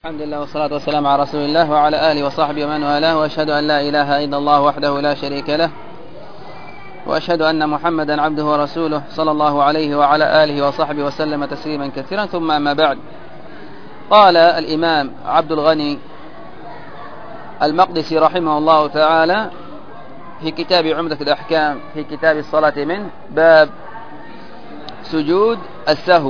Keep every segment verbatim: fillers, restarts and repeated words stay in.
الحمد لله والصلاة والسلام على رسول الله وعلى آله وصحبه ومن والاه، وأشهد أن لا إله إلا الله وحده لا شريك له، وأشهد أن محمدا عبده ورسوله صلى الله عليه وعلى آله وصحبه وسلم تسليما كثيرا. ثم أما بعد، قال الإمام عبد الغني المقدسي رحمه الله تعالى في كتاب عمدة الأحكام في كتاب الصلاة منه باب سجود السهو.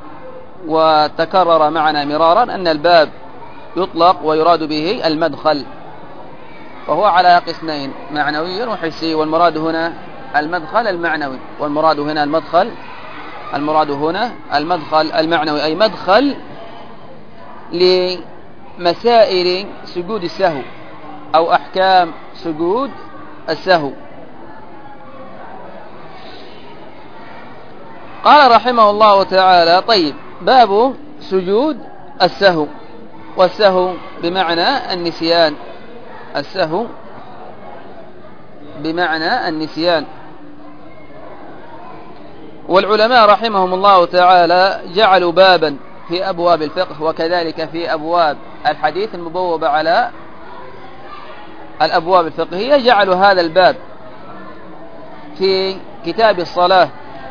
وتكرر معنا مرارا أن الباب يطلق ويراد به المدخل، وهو على قسمين، معنوي وحسي، والمراد هنا المدخل المعنوي، والمراد هنا المدخل المراد هنا المدخل المعنوي، أي مدخل لمسائل سجود السهو أو أحكام سجود السهو. قال رحمه الله تعالى: طيب، باب سجود السهو. والسهو بمعنى النسيان، السهو بمعنى النسيان. والعلماء رحمهم الله تعالى جعلوا بابا في أبواب الفقه وكذلك في أبواب الحديث المبوبة على الأبواب الفقهية، جعلوا هذا الباب في كتاب الصلاة،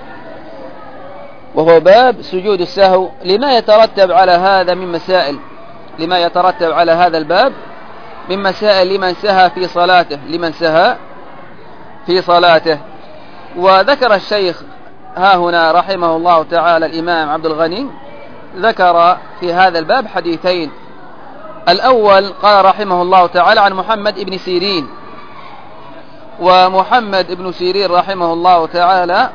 وهو باب سجود السهو، لما يترتب على هذا من مسائل لما يترتب على هذا الباب من مسائل لمن سهى في صلاته لمن سهى في صلاته. وذكر الشيخ ها هنا رحمه الله تعالى الإمام عبد الغني ذكر في هذا الباب حديثين. الأول قال رحمه الله تعالى عن محمد بن سيرين، ومحمد بن سيرين رحمه الله تعالى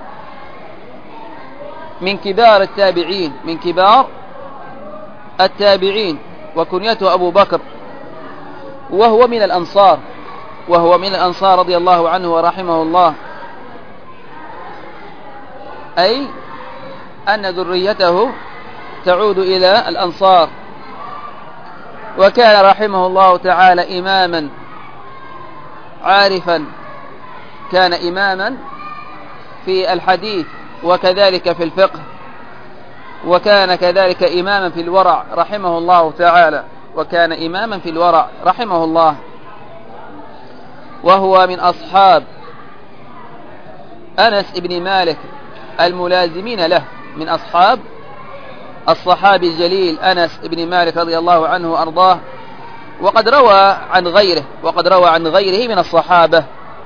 من كبار التابعين من كبار التابعين وكنيته أبو بكر، وهو من الأنصار وهو من الأنصار رضي الله عنه ورحمه الله، أي أن ذريته تعود إلى الأنصار. وكان رحمه الله تعالى إماما عارفا، كان إماما في الحديث وكذلك في الفقه، وكان كذلك إماما في الورع رحمه الله تعالى وكان إماما في الورع رحمه الله، وهو من أصحاب أنس بن مالك الملازمين له، من أصحاب الصحابي الجليل أنس بن مالك رضي الله عنه وأرضاه، وقد روى عن غيره وقد روى عن غيره من الصحابة.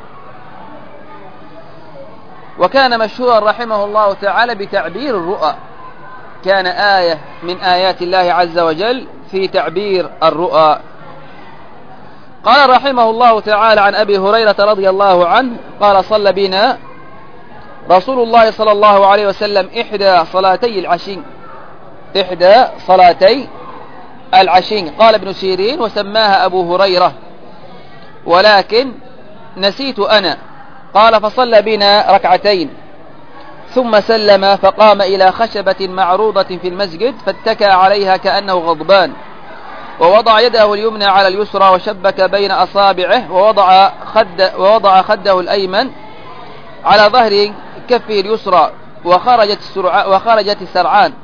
وكان مشهورا رحمه الله تعالى بتعبير الرؤى، كان آية من آيات الله عز وجل في تعبير الرؤى. قال رحمه الله تعالى عن أبي هريرة رضي الله عنه قال: صلى بنا رسول الله صلى الله عليه وسلم إحدى صلاتي العشي إحدى صلاتي العشي قال ابن سيرين: وسماها أبو هريرة ولكن نسيت أنا. قال: فصلى بنا ركعتين ثم سلم، فقام إلى خشبة معروضة في المسجد فاتكى عليها كأنه غضبان، ووضع يده اليمنى على اليسرى وشبك بين أصابعه، ووضع, خد ووضع خده الأيمن على ظهر كفه اليسرى، وخرجت, وخرجت السرعان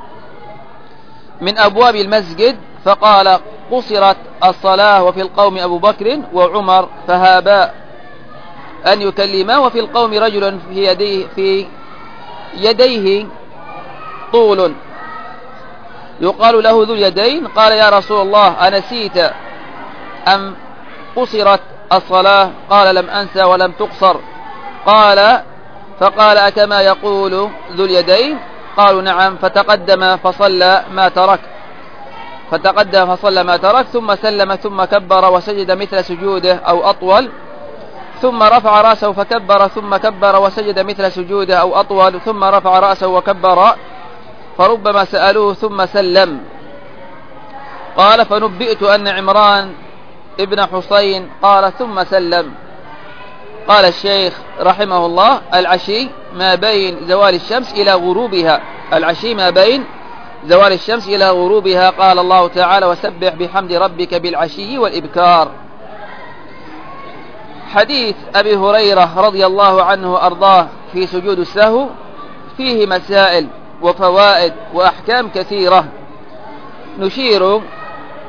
من أبواب المسجد، فقال: قصرت الصلاة وفي القوم أبو بكر وعمر فهابا أن يكلما، وفي القوم رجل في يديه, في يديه طول يقال له ذو اليدين. قال: يا رسول الله، أنسيت أم قصرت الصلاة؟ قال: لم أنسى ولم تقصر. قال فقال: أكما يقول ذو اليدين؟ قالوا: نعم. فتقدم فصلى ما ترك فتقدم فصلى ما ترك ثم سلم ثم كبر وسجد مثل سجوده أو أطول، ثم رفع رأسه فكبر ثم كبر وسجد مثل سجوده أو أطول، ثم رفع رأسه وكبر، فربما سألوه ثم سلم. قال: فنبئت أن عمران ابن حسين قال ثم سلم. قال الشيخ رحمه الله: العشي ما بين زوال الشمس إلى غروبها العشي ما بين زوال الشمس إلى غروبها. قال الله تعالى: وسبح بحمد ربك بالعشي والإبكار. حديث أبي هريرة رضي الله عنه وأرضاه في سجود السهو فيه مسائل وفوائد وأحكام كثيرة، نشير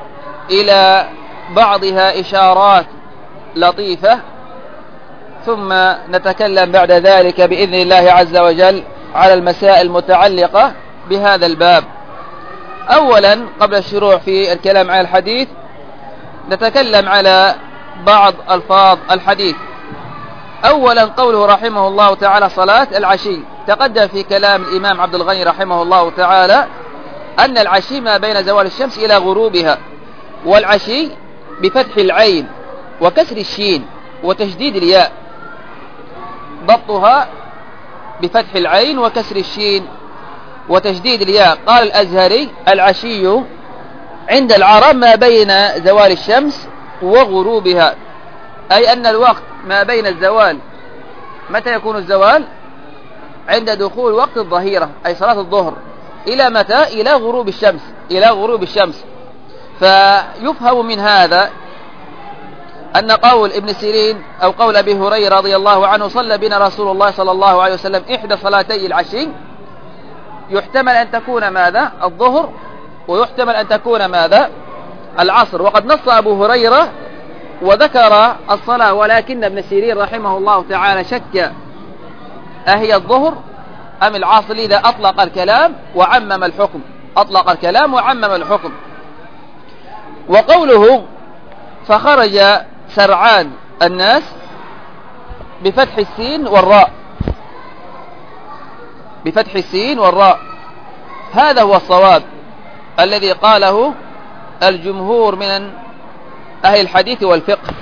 إلى بعضها إشارات لطيفة، ثم نتكلم بعد ذلك بإذن الله عز وجل على المسائل المتعلقة بهذا الباب. أولا قبل الشروع في الكلام عن الحديث نتكلم على بعض ألفاظ الحديث. أولا قوله رحمه الله تعالى صلاة العشي. تقدم في كلام الإمام عبد الغني رحمه الله تعالى أن العشي ما بين زوال الشمس إلى غروبها، والعشي بفتح العين وكسر الشين وتشديد الياء، ضبطها بفتح العين وكسر الشين وتشديد الياء. قال الأزهري العشي عند العرب ما بين زوال الشمس وغروبها، أي أن الوقت ما بين الزوال، متى يكون الزوال؟ عند دخول وقت الظهيرة أي صلاة الظهر، إلى متى؟ إلى غروب الشمس، إلى غروب الشمس. فيفهم من هذا أن قول ابن سيرين أو قول أبي هريرة رضي الله عنه صلى بنا رسول الله صلى الله عليه وسلم إحدى صلاتي العشي، يحتمل أن تكون ماذا؟ الظهر، ويحتمل أن تكون ماذا؟ العصر. وقد نص أبو هريرة وذكر الصلاة، ولكن ابن سيرين رحمه الله تعالى شك أهي الظهر أم العصر، إذا أطلق الكلام وعمم الحكم، أطلق الكلام وعمم الحكم. وقوله فخرج سرعان الناس بفتح السين والراء، بفتح السين والراء، هذا هو الصواب الذي قاله الجمهور من أهل الحديث والفقه،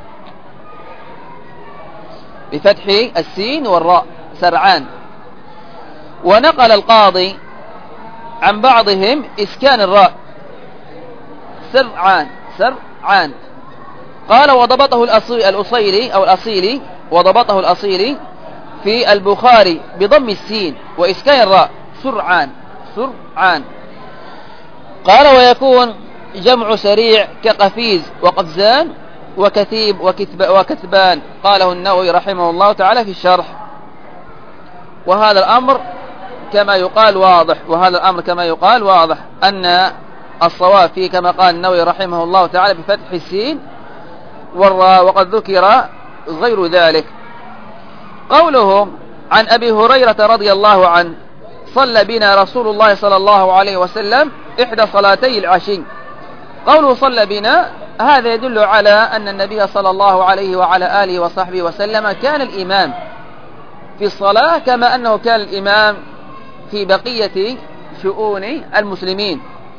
بفتح السين والراء سرعان. ونقل القاضي عن بعضهم إسكان الراء سرعان، سرعان. قال وضبطه الأصيلي أو الأصيلي، وضبطه الأصيلي في البخاري بضم السين وإسكان الراء سرعان، سرعان. قال ويكون جمع سريع كقفيز وقفزان وكثيب وكثب وكثبان، قاله النووي رحمه الله تعالى في الشرح. وهذا الأمر كما يقال واضح، وهذا الأمر كما يقال واضح أن الصواب فيه كما قال النووي رحمه الله تعالى بفتح السين والراء، وقد ذكر غير ذلك. قوله عن أبي هريرة رضي الله عنه صلى بنا رسول الله صلى الله عليه وسلم إحدى صلاتي العشي، قوله صلى بنا هذا يدل على أن النبي صلى الله عليه وعلى آله وصحبه وسلم كان الإمام في الصلاة، كما أنه كان الإمام في بقية شؤون المسلمين.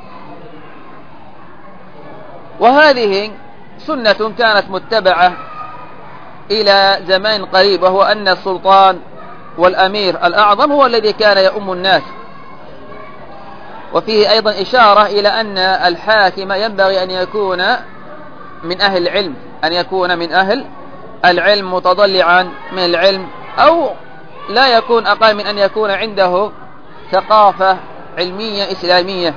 وهذه سنة كانت متبعة إلى زمان قريب، وهو أن السلطان والأمير الأعظم هو الذي كان يؤم الناس. وفيه أيضا إشارة إلى أن الحاكم ينبغي أن يكون من أهل العلم، أن يكون من أهل العلم متضلعا من العلم، أو لا يكون أقل من أن يكون عنده ثقافة علمية إسلامية.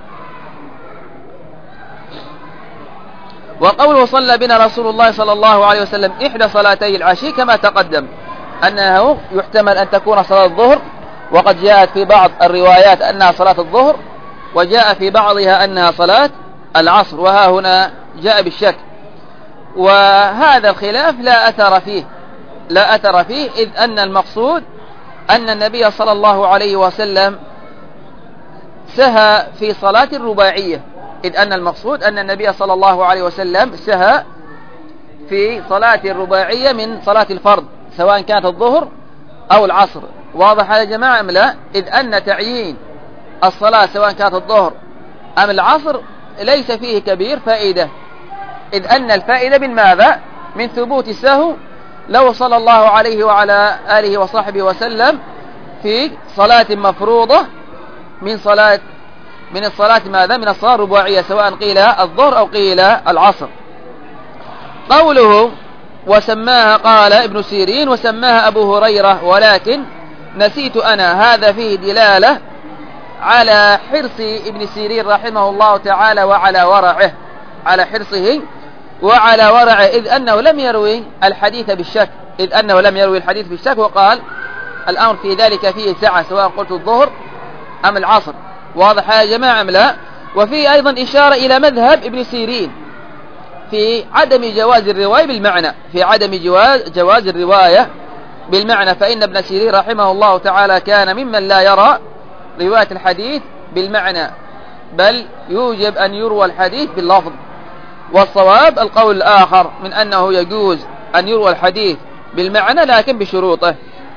وقوله صلى بنا رسول الله صلى الله عليه وسلم إحدى صلاتي العشي كما تقدم أنه يحتمل أن تكون صلاة الظهر، وقد جاءت في بعض الروايات أنها صلاة الظهر، وجاء في بعضها أنها صلاة العصر، وها هنا جاء بالشك. وهذا الخلاف لا أثر فيه، لا أثر فيه، إذ أن المقصود أن النبي صلى الله عليه وسلم سهى في صلاة الرباعية، إذ أن المقصود أن النبي صلى الله عليه وسلم سهى في صلاة الرباعية من صلاة الفرض، سواء كانت الظهر أو العصر. واضح يا جماعة أم لا؟ إذ أن تعيين الصلاة سواء كانت الظهر أم العصر ليس فيه كبير فائدة، إذ أن الفائدة من ماذا؟ من ثبوت السهو لو صلى الله عليه وعلى آله وصحبه وسلم في صلاة مفروضة من صلاة من الصلاة ماذا؟ من الصلاة الرباعية، سواء قيل الظهر أو قيل العصر. قوله وسماها، قال ابن سيرين وسماها أبو هريرة ولكن نسيت أنا، هذا فيه دلالة على حرص ابن سيرين رحمه الله تعالى وعلى ورعه، على حرصه وعلى ورعه، إذ أنه لم يروي الحديث بالشك، إذ أنه لم يروي الحديث بالشك، وقال الأمر في ذلك فيه سعة، سواء قلت الظهر أم العصر. واضح يا جماعة أم لا؟ وفيه أيضا إشارة إلى مذهب ابن سيرين في عدم جواز الرواية بالمعنى في عدم جواز, جواز الرواية بالمعنى فإن ابن سيرين رحمه الله تعالى كان ممن لا يرى رواية الحديث بالمعنى، بل يوجب أن يروى الحديث باللفظ. والصواب القول الآخر من أنه يجوز أن يروى الحديث بالمعنى لكن بشروطه.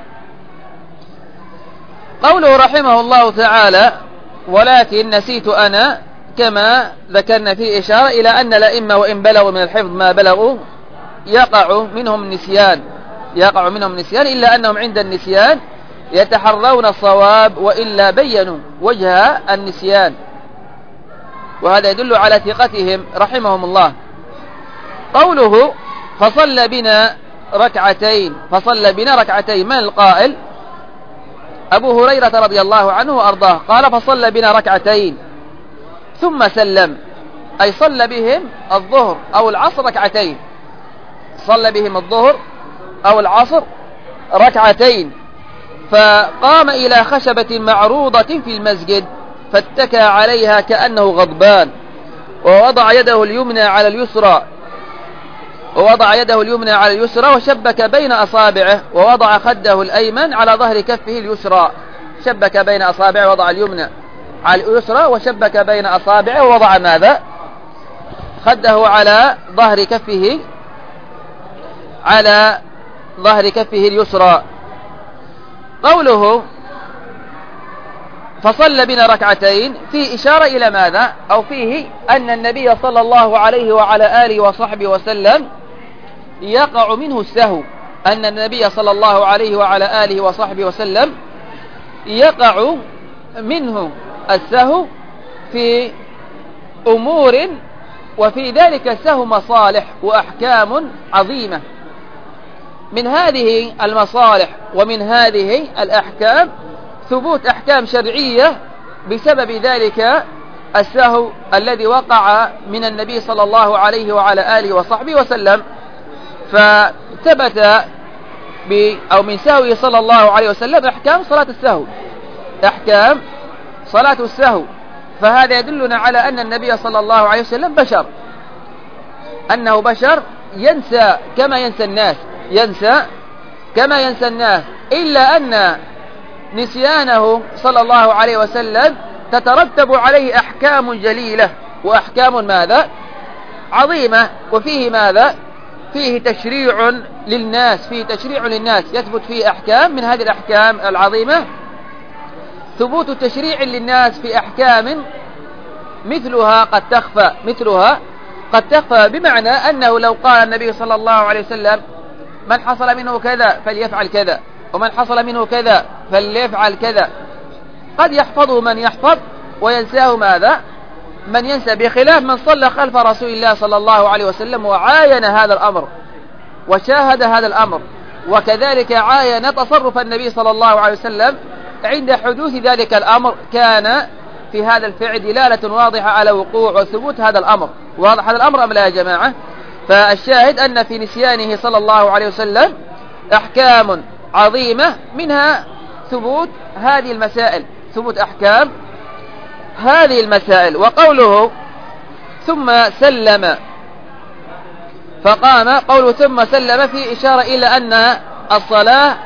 قوله رحمه الله تعالى ولكن نسيت أنا، كما ذكرنا في إشارة إلى أن الأئمة وإن بلغوا من الحفظ ما بلغوا يقع منهم النسيان يقع منهم النسيان إلا أنهم عند النسيان يتحرون الصواب وإلا بينوا وجه النسيان، وهذا يدل على ثقتهم رحمهم الله. قوله فصلى بنا ركعتين فصلى بنا ركعتين، من القائل؟ أبو هريرة رضي الله عنه وأرضاه قال فصلى بنا ركعتين ثم سلم، أي صلى بهم الظهر أو العصر ركعتين، صلى بهم الظهر أو العصر ركعتين، فقام إلى خشبة معروضة في المسجد فاتكى عليها كأنه غضبان، ووضع يده اليمنى على اليسرى ووضع يده اليمنى على اليسرى وشبك بين أصابعه، ووضع خده الأيمن على ظهر كفه اليسرى، شبك بين أصابعه ووضع اليمنى على اليسرى وشبك بين أصابعه ووضع ماذا؟ خده على ظهر كفه على ظهر كفه اليسرى. قوله فصلى بنا ركعتين فيه إشارة إلى ماذا؟ أو فيه أن النبي صلى الله عليه وعلى آله وصحبه وسلم يقع منه السهو، أن النبي صلى الله عليه وعلى آله وصحبه وسلم يقع منه السهو في أمور، وفي ذلك السهو مصالح وأحكام عظيمة. من هذه المصالح ومن هذه الأحكام ثبوت أحكام شرعية بسبب ذلك السهو الذي وقع من النبي صلى الله عليه وعلى آله وصحبه وسلم، فثبت ب أو من سهوه صلى الله عليه وسلم أحكام صلاة السهو أحكام صلاة السهو فهذا يدلنا على أن النبي صلى الله عليه وسلم بشر، أنه بشر ينسى كما ينسى الناس ينسى كما ينسى الناس إلا أن نسيانه صلى الله عليه وسلم تترتب عليه أحكام جليلة وأحكام ماذا؟ عظيمة، وفيه ماذا؟ فيه تشريع للناس فيه تشريع للناس يثبت فيه أحكام. من هذه الأحكام العظيمة ثبوت تشريع للناس في أحكام مثلها قد تخفى مثلها قد تخفى بمعنى أنه لو قال النبي صلى الله عليه وسلم من حصل منه كذا فليفعل كذا، ومن حصل منه كذا فليفعل كذا، قد يحفظه من يحفظ وينساه ماذا؟ من ينسى، بخلاف من صلى خلف رسول الله صلى الله عليه وسلم وعاين هذا الأمر وشاهد هذا الأمر، وكذلك عاين تصرف النبي صلى الله عليه وسلم عند حدوث ذلك الأمر، كان في هذا الفعل دلالة واضحة على وقوع وثبوت هذا الأمر. واضح هذا الأمر أم لا يا جماعة؟ فالشاهد أن في نسيانه صلى الله عليه وسلم أحكام عظيمة، منها ثبوت هذه المسائل ثبوت أحكام هذه المسائل. وقوله ثم سلم فقام، قوله ثم سلم في إشارة إلى أن الصلاة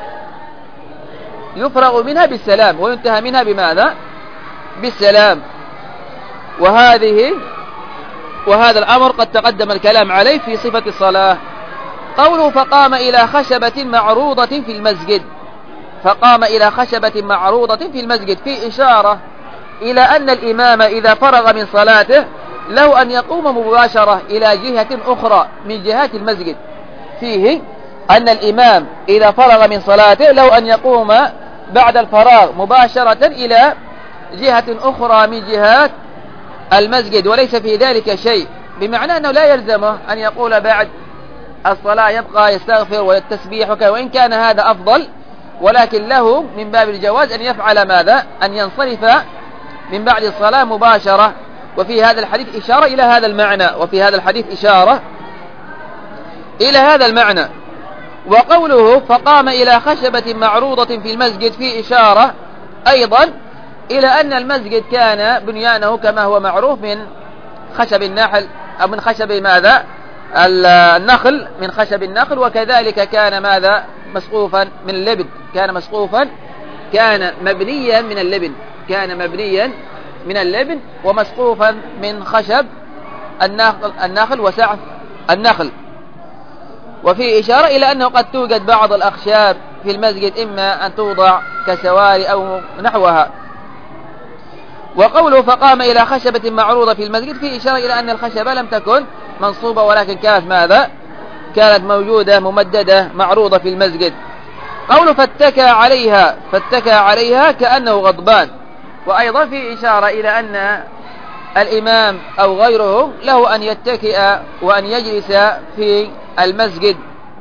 يفرغ منها بالسلام وينتهى منها بماذا؟ بالسلام، وهذه وهذا الأمر قد تقدم الكلام عليه في صفة الصلاة. قوله فقام إلى خشبة معروضة في المسجد فقام إلى خشبة معروضة في المسجد في إشارة إلى أن الإمام إذا فرغ من صلاته له أن يقوم مباشرة إلى جهة أخرى من جهات المسجد، فيه أن الإمام إذا فرغ من صلاته له أن يقوم بعد الفراغ مباشرة إلى جهة أخرى من جهات المسجد، وليس في ذلك شيء، بمعنى أنه لا يلزمه أن يقول بعد الصلاة يبقى يستغفر ويتسبيح وكذا، وإن كان هذا أفضل، ولكن له من باب الجواز أن يفعل ماذا؟ أن ينصرف من بعد الصلاة مباشرة. وفي هذا الحديث إشارة إلى هذا المعنى وفي هذا الحديث إشارة إلى هذا المعنى. وقوله فقام إلى خشبة معروضة في المسجد في إشارة أيضا إلى أن المسجد كان بنيانه كما هو معروف من خشب النخل أو من خشب ماذا النخل من خشب النخل، وكذلك كان ماذا مسقوفا من اللبن، كان مسقوفا كان مبنيا من اللبن كان مبنيا من اللبن ومسقوفا من خشب النخل, النخل وسعف النخل. وفي إشارة إلى أنه قد توجد بعض الأخشاب في المسجد إما أن توضع كسواري أو نحوها. وقوله فقام إلى خشبة معروضة في المسجد في إشارة إلى أن الخشبة لم تكن منصوبة ولكن كانت ماذا كانت موجودة ممددة معروضة في المسجد. قوله فاتكى عليها فاتكى عليها كأنه غضبان، وأيضا في إشارة إلى أن الإمام أو غيره له أن يتكئ وأن يجلس في المسجد.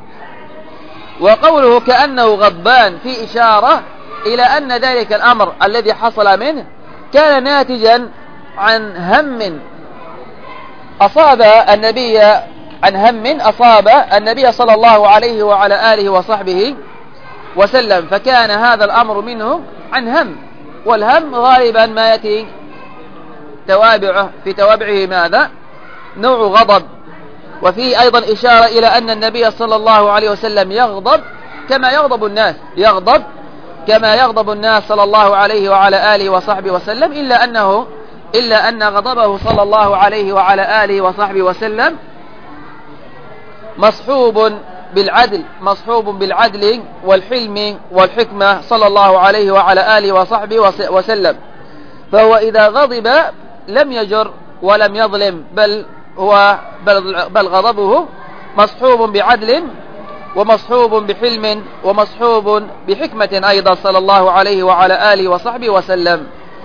وقوله كأنه غضبان في إشارة إلى أن ذلك الأمر الذي حصل منه كان ناتجا عن هم أصاب النبي عن هم أصاب النبي صلى الله عليه وعلى آله وصحبه وسلم، فكان هذا الأمر منه عن هم، والهم غالبا ما يأتي توابعه في توابعه ماذا نوع غضب. وفيه أيضا إشارة إلى أن النبي صلى الله عليه وسلم يغضب كما يغضب الناس يغضب كما يغضب الناس صلى الله عليه وعلى آله وصحبه وسلم، إلا أنه إلا أن غضبه صلى الله عليه وعلى آله وصحبه وسلم مصحوب بالعدل مصحوب بالعدل والحلم والحكمة صلى الله عليه وعلى آله وصحبه وسلم. فهو إذا غضب لم يجر ولم يظلم، بل هو بل, بل غضبه مصحوب بعدل ومصحوب بحلم ومصحوب بحكمة أيضا صلى الله عليه وعلى آله وصحبه وسلم.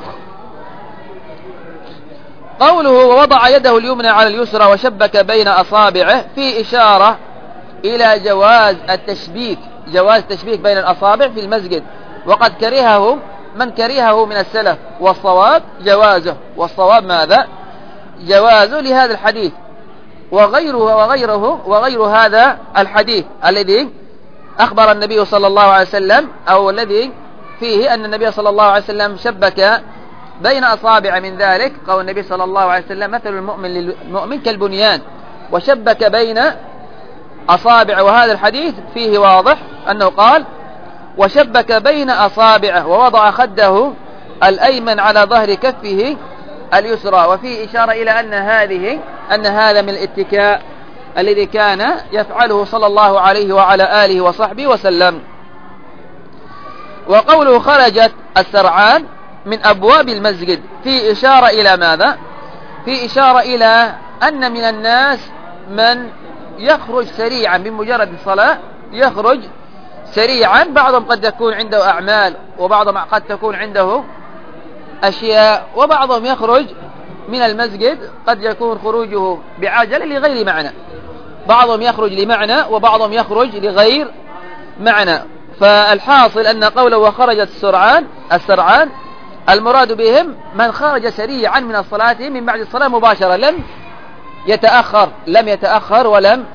قوله ووضع يده اليمنى على اليسرى وشبك بين أصابعه في إشارة إلى جواز التشبيك جواز التشبيك بين الأصابع في المسجد، وقد كرهه من كرهه من السلف، والصواب جوازه والصواب ماذا جوازه لهذا الحديث وغيره وغيره وغير هذا الحديث الذي أخبر النبي صلى الله عليه وسلم أو الذي فيه أن النبي صلى الله عليه وسلم شبك بين أصابع. من ذلك قول النبي صلى الله عليه وسلم مثل المؤمن للمؤمن كالبنيان وشبك بين أصابع، وهذا الحديث فيه واضح أنه قال وشبك بين أصابعه ووضع خده الأيمن على ظهر كفه اليسرى، وفيه إشارة إلى أن هذه أن هذا من الاتكاء الذي كان يفعله صلى الله عليه وعلى آله وصحبه وسلم. وقوله خرجت السرعان من أبواب المسجد في إشارة إلى ماذا في إشارة إلى أن من الناس من يخرج سريعا بمجرد الصلاة يخرج سريعا، بعضهم قد يكون عنده أعمال وبعضهم قد تكون عنده أشياء، وبعضهم يخرج من المسجد قد يكون خروجه بعجلة لغير معنى، بعضهم يخرج لمعنى وبعضهم يخرج لغير معنى. فالحاصل أن قوله وخرجت السرعان السرعان المراد بهم من خرج سريعا من الصلاة من بعد الصلاة مباشرة، لم يتأخر لم يتأخر ولم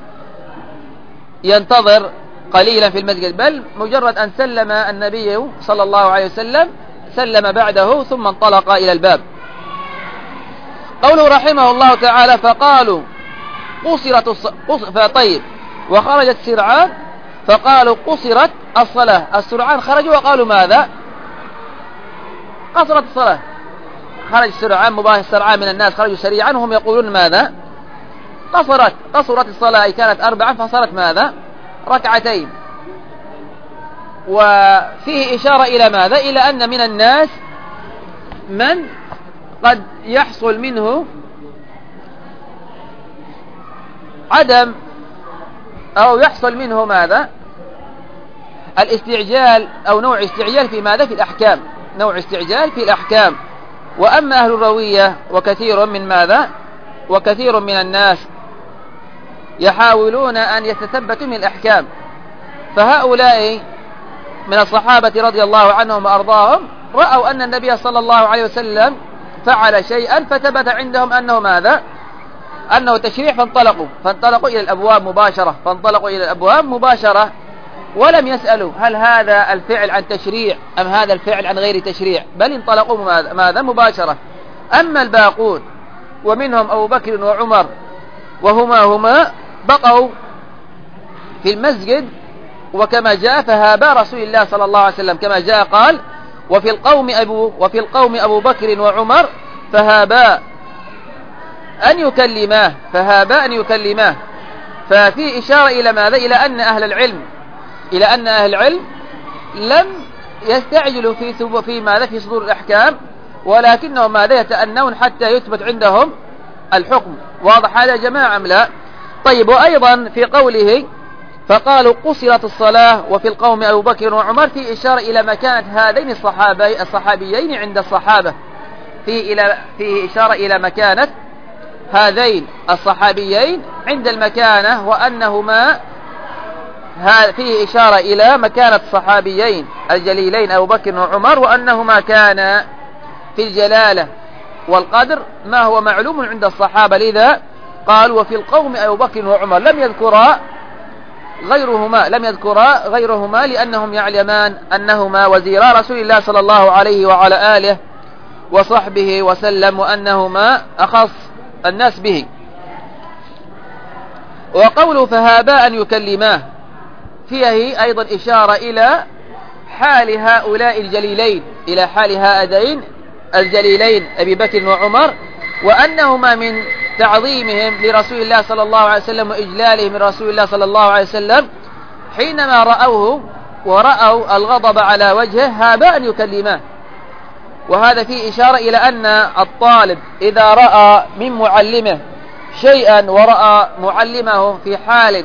ينتظر قليلا في المسجد، بل مجرد أن سلم النبي صلى الله عليه وسلم سلم بعده ثم انطلق إلى الباب. قوله رحمه الله تعالى فقالوا قصرت الص... قص... فطيب وخرجت سرعان فقالوا قصرت الصلاة. السرعان خرجوا وقالوا ماذا قصرت الصلاة، خرج سرعان مباشر سرعان من الناس خرجوا سريعا وهم يقولون ماذا قصرت قصرت الصلاة أي كانت أربعا فصارت ماذا ركعتين. وفيه إشارة إلى ماذا إلى أن من الناس من قد يحصل منه عدم أو يحصل منه ماذا الاستعجال أو نوع استعجال في ماذا في الأحكام نوع استعجال في الأحكام. وأما أهل الروية وكثير من ماذا وكثير من الناس يحاولون أن يتثبتوا من الأحكام، فهؤلاء من الصحابة رضي الله عنهم وأرضاهم رأوا أن النبي صلى الله عليه وسلم فعل شيئا فثبت عندهم أنه ماذا أنه تشريع، فانطلقوا فانطلقوا إلى الأبواب مباشرة فانطلقوا إلى الأبواب مباشرة ولم يسألوا هل هذا الفعل عن تشريع أم هذا الفعل عن غير تشريع، بل انطلقوا ماذا مباشرة. أما الباقون ومنهم أبو بكر وعمر وهما هما بقوا في المسجد، وكما جاء فهابا رسول الله صلى الله عليه وسلم كما جاء قال وفي القوم أبو, وفي القوم أبو بكر وعمر فهابا أن يكلماه فهابا أن يكلماه. ففي إشارة إلى ماذا؟ إلى أن أهل العلم إلى أن أهل العلم لم يستعجلوا في في ماذا في صدور الأحكام، ولكنهم ماذا يتأنون حتى يثبت عندهم الحكم. واضح هذا يا جماعة أم لا؟ طيب، وأيضا في قوله فقالوا قصرت الصلاة وفي القوم أبو بكر وعمر في إشارة إلى مكانة هذين الصحابي الصحابيين عند الصحابة، فيه إلى فيه إشارة إلى مكانة هذين الصحابيين عند المكانة، وأنهما فيه إشارة إلى مكانة الصحابيين الجليلين أبو بكر وعمر، وأنهما كان في الجلالة والقدر ما هو معلوم عند الصحابة. لذا قال وفي القوم أبو بكر وعمر، لم يذكرا غيرهما لم يذكرا غيرهما لأنهم يعلمان أنهما وزيرا رسول الله صلى الله عليه وعلى آله وصحبه وسلم، وأنهما أخص الناس به. وقوله فهابا أن يكلماه فيه أيضا إشارة إلى حال هؤلاء الجليلين إلى حال هذين الجليلين أبي بكر وعمر، وأنهما من تعظيمهم لرسول الله صلى الله عليه وسلم وإجلالهم من رسول الله صلى الله عليه وسلم حينما رأوه ورأوا الغضب على وجهه هابا أن يكلماه. وهذا فيه إشارة إلى أن الطالب إذا رأى من معلمه شيئا ورأى معلمه في حال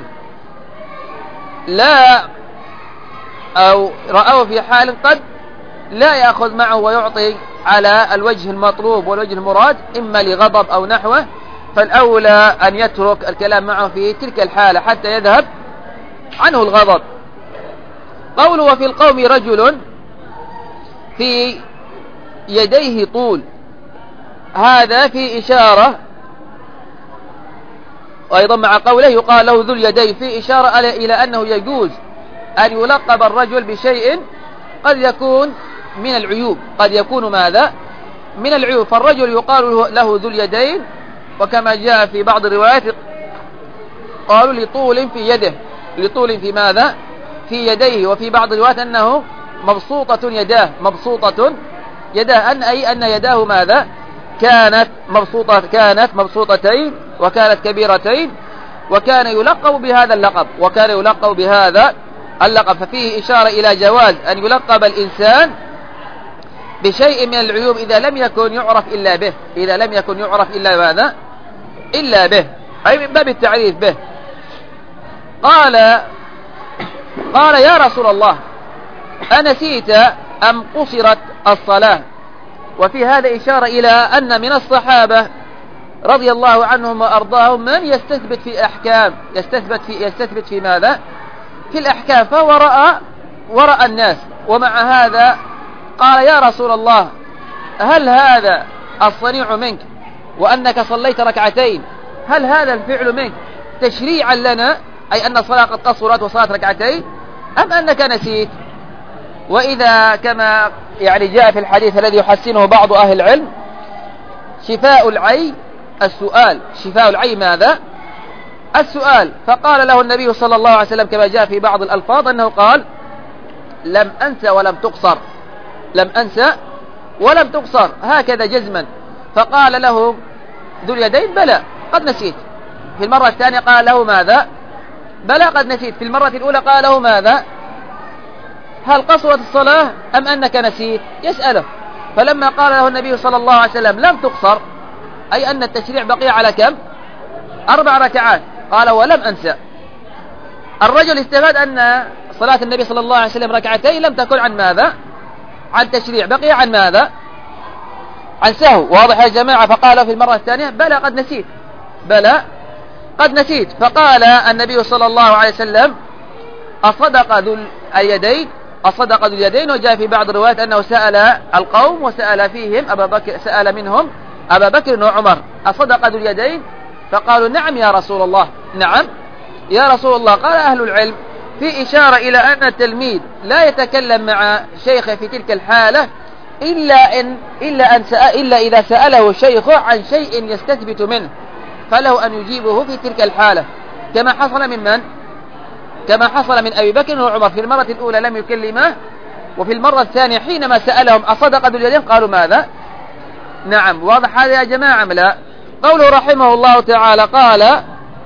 لا أو رأوه في حال قد لا يأخذ معه ويعطي على الوجه المطلوب والوجه المراد إما لغضب أو نحوه، فالأولى أن يترك الكلام معه في تلك الحالة حتى يذهب عنه الغضب. قوله وفي القوم رجل في يديه طول، هذا في إشارة وأيضا مع قوله يقال له ذو اليدين في إشارة إلى أنه يجوز أن يلقب الرجل بشيء قد يكون من العيوب قد يكون ماذا من العيوب. فالرجل يقال له ذو اليدين، وكما جاء في بعض الروايات قالوا لطول في يده لطول في ماذا في يديه، وفي بعض الروايات أنه مبسوطة يداه مبسوطة يداه أن أي أن يداه ماذا كانت مبسوطة كانت مبسوطتين وكانت كبيرتين، وكان يلقب بهذا اللقب وكان يلقب بهذا اللقب. ففيه إشارة إلى جواز أن يلقب الإنسان بشيء من العيوب إذا لم يكن يعرف إلا به إذا لم يكن يعرف إلا ماذا إلا به، أي من باب التعريف به. قال قال يا رسول الله أنسيت أم قصرت الصلاة؟ وفي هذا إشارة إلى أن من الصحابة رضي الله عنهم وأرضاهم من يستثبت في أحكام يستثبت في يستثبت في ماذا في الأحكام، فهو رأى ورأى الناس، ومع هذا قال يا رسول الله هل هذا الصنيع منك وأنك صليت ركعتين، هل هذا الفعل منك تشريعا لنا أي أن الصلاة قد قصرت وصلت ركعتين، أم أنك نسيت؟ وإذا كما يعني جاء في الحديث الذي يحسنه بعض أهل العلم شفاء العي السؤال شفاء العي ماذا السؤال. فقال له النبي صلى الله عليه وسلم كما جاء في بعض الألفاظ أنه قال لم أنس ولم تقصر لم أنسى ولم تقصر هكذا جزما. فقال له ذو اليدين بلى قد نسيت. في المرة الثانية قال له ماذا بلى قد نسيت. في المرة الأولى قال له ماذا هل قصرت الصلاة أم أنك نسيت يسأله. فلما قال له النبي صلى الله عليه وسلم لم تقصر أي أن التشريع بقي على كم أربع ركعات، قال ولم أنسى. الرجل استفاد أن صلاة النبي صلى الله عليه وسلم ركعتين لم تكن عن ماذا عن تشريع، بقي عن ماذا عن سهو. واضح يا جماعة. فقال في المرة الثانية بلى قد نسيت بلى قد نسيت. فقال النبي صلى الله عليه وسلم أصدق ذو اليدين أصدق ذو اليدين. وجاء في بعض الروايات أنه سأل القوم وسأل فيهم أبا بكر سأل منهم أبا بكر وعمر أصدق ذو اليدين؟ فقالوا نعم يا رسول الله نعم يا رسول الله. قال أهل العلم في إشارة إلى أن التلميذ لا يتكلم مع شيخه في تلك الحالة إلا, إن إلا, أن سأل إلا إذا سأله شيخه عن شيء يستثبت منه، فله أن يجيبه في تلك الحالة، كما حصل من من؟ كما حصل من أبي بكر وعمر. في المرة الأولى لم يكلمه، وفي المرة الثانية حينما سألهم أصدق ذو اليدين قالوا ماذا؟ نعم. واضح هذا يا جماعة لا؟ قوله رحمه الله تعالى قال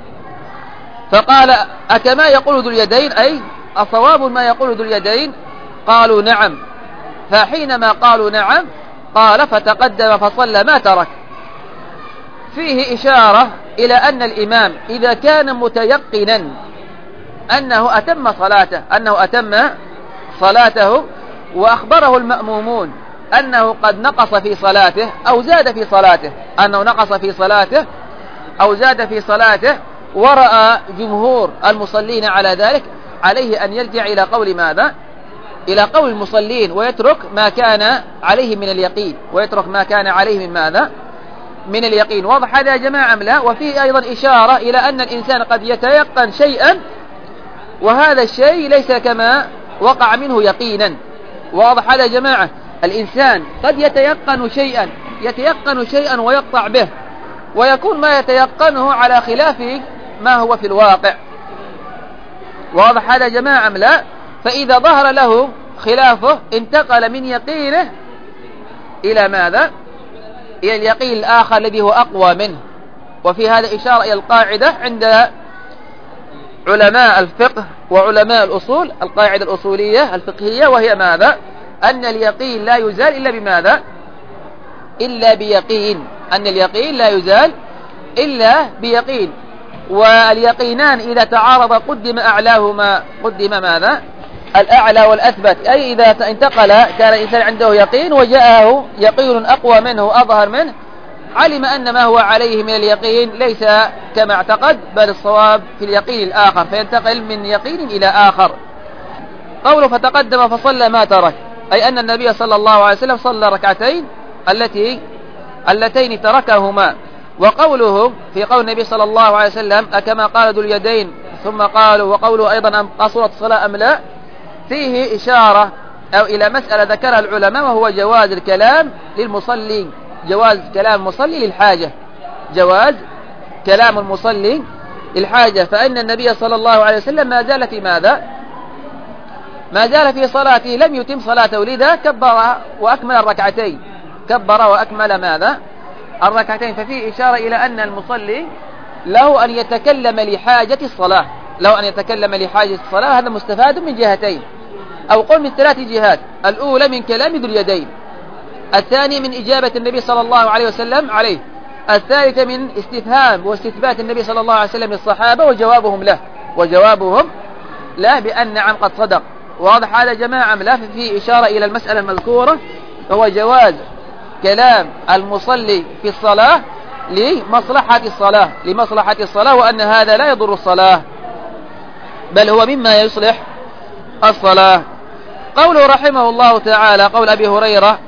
فقال أكما يقول ذو اليدين، أي أصواب ما يقول ذو اليدين؟ قالوا نعم. فحينما قالوا نعم قال فتقدم فصلى ما ترك. فيه إشارة إلى أن الإمام إذا كان متيقنا أنه أتم صلاته أنه أتم صلاته وأخبره المأمومون أنه قد نقص في صلاته أو زاد في صلاته أنه نقص في صلاته أو زاد في صلاته ورأى جمهور المصلين على ذلك، عليه أن يرجع إلى قول ماذا؟ إلى قول المصلين، ويترك ما كان عليه من اليقين ويترك ما كان عليه من ماذا؟ من اليقين. واضح هذا يا جماعة أم لا؟ وفيه أيضا إشارة إلى أن الإنسان قد يتيقن شيئا وهذا الشيء ليس كما وقع منه يقينا. واضح هذا يا جماعة؟ الإنسان قد يتيقن شيئا يتيقن شيئا ويقطع به، ويكون ما يتيقنه على خلاف ما هو في الواقع. واضح هذا يا جماعة أم لا؟ فإذا ظهر له خلافه انتقل من يقينه إلى ماذا؟ إلى اليقين الآخر الذي هو أقوى منه. وفي هذا إشارة إلى القاعدة عند علماء الفقه وعلماء الأصول، القاعدة الأصولية الفقهية، وهي ماذا؟ أن اليقين لا يزال إلا بماذا؟ إلا بيقين. أن اليقين لا يزال إلا بيقين، واليقينان إذا تعارض قدم أعلاهما قدم ماذا؟ الأعلى والأثبت. أي إذا انتقل كان الإنسان عنده يقين وجاءه يقين أقوى منه وأظهر منه، علم أن ما هو عليه من اليقين ليس كما اعتقد، بل الصواب في اليقين الآخر، فينتقل من يقين إلى آخر. قوله فتقدم فصلى ما ترك، أي أن النبي صلى الله عليه وسلم صلى ركعتين التي اللتين تركهما. وقوله في قول النبي صلى الله عليه وسلم أكما قال ذو اليدين، ثم قالوا وقوله أيضا أم قصرت الصلاة أم لا، فيه إشارة أو إلى مسألة ذكرها العلماء، وهو جواز الكلام للمصلي، جواز كلام المصلي للحاجة، جواز كلام المصلي للحاجة. فإن النبي صلى الله عليه وسلم ما زال في ماذا؟ ما زال في صلاته، لم يتم صلاته، لذا كبر وأكمل الركعتين، كبر وأكمل ماذا؟ الركعتين. ففيه إشارة إلى أن المصلي له أن يتكلم لحاجة الصلاة، له أن يتكلم لحاجة الصلاة. هذا مستفاد من جهتين، أو قل من ثلاث جهات: الأولى من كلام ذو اليدين، الثاني من إجابة النبي صلى الله عليه وسلم عليه، الثالثة من استفهام واستثبات النبي صلى الله عليه وسلم للصحابة وجوابهم له وجوابهم له بأن نعم قد صدق. واضح هذا جماعة لا؟ فيه إشارة إلى المسألة المذكورة، هو جواز كلام المصلي في الصلاة لمصلحة الصلاة لمصلحة الصلاة وأن هذا لا يضر الصلاة، بل هو مما يصلح الصلاة. قوله رحمه الله تعالى قول أبي هريرة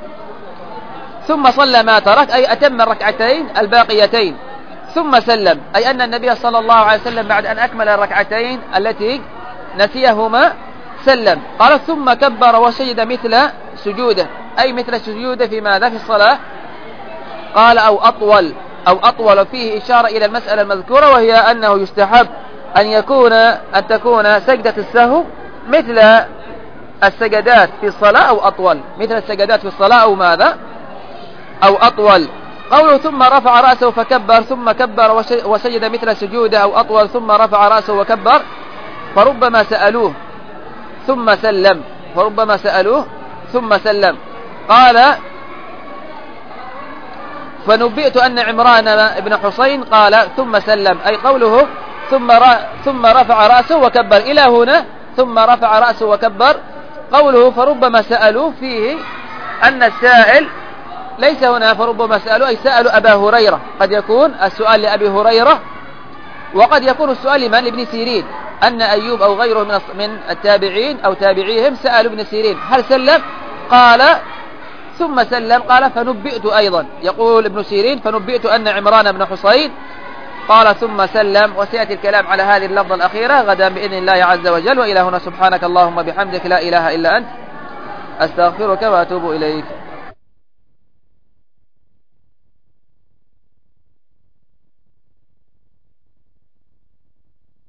ثم صلى ما ترك، أي أتم الركعتين الباقيتين ثم سلم، أي أن النبي صلى الله عليه وسلم بعد أن أكمل الركعتين التي نسيهما سلم. قال ثم كبر وسجد مثل سجوده، أي مثل سجوده في ماذا؟ في الصلاة. قال أو أطول أو أطول. فيه إشارة إلى المسألة المذكورة، وهي أنه يستحب أن يكون أن تكون سجدة السهو مثل السجدات في الصلاة أو أطول، مثل السجدات في الصلاة أو ماذا؟ أو أطول. قوله ثم رفع رأسه فكبر، ثم كبر وسجد مثل سجوده أو أطول، ثم رفع رأسه وكبر، فربما سألوه ثم سلم فربما سألوه ثم سلم. قال فنبئت أن عمران بن حسين قال ثم سلم، أي قوله ثم ثم رفع رأسه وكبر إلى هنا، ثم رفع رأسه وكبر. قوله فربما سألوه فيه أن السائل ليس هنا فربما سألوا، أي سألوا أبا هريرة. قد يكون السؤال لأبي هريرة، وقد يكون السؤال لمن؟ لابن سيرين، أن أيوب أو غيره من من التابعين أو تابعيهم سألوا ابن سيرين هل سلم؟ قال ثم سلم. قال فنبئت أيضا، يقول ابن سيرين فنبئت أن عمران بن حسين قال ثم سلم. وسيأتي الكلام على هذه اللفظة الأخيرة غدا بإذن الله عز وجل. وإلى هنا سبحانك اللهم بحمدك لا إله إلا أنت أستغفرك وأتوب إليك.